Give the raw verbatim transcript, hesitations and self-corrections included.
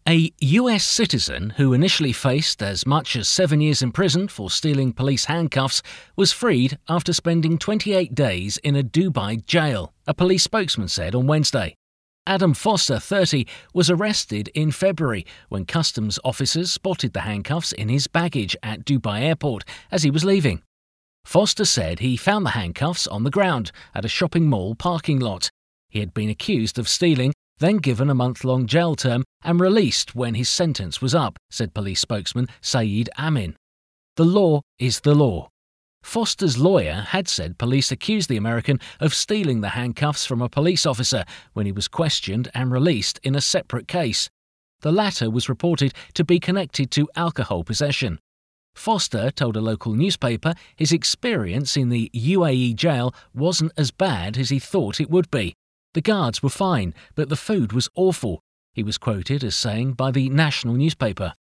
A U S citizen who initially faced as much as seven years in prison for stealing police handcuffs was freed after spending twenty-eight days in a Dubai jail, a police spokesman said on Wednesday. Adam Foster, thirty, was arrested in February when customs officers spotted the handcuffs in his baggage at Dubai Airport as he was leaving. Foster said he found the handcuffs on the ground at a shopping mall parking lot. He had been accused of stealing, then given a month-long jail term and released when his sentence was up, said police spokesman Saeed Amin. The law is the law. Foster's lawyer had said police accused the American of stealing the handcuffs from a police officer when he was questioned and released in a separate case. The latter was reported to be connected to alcohol possession. Foster told a local newspaper his experience in the U A E jail wasn't as bad as he thought it would be. The guards were fine, but the food was awful, he was quoted as saying by the national newspaper.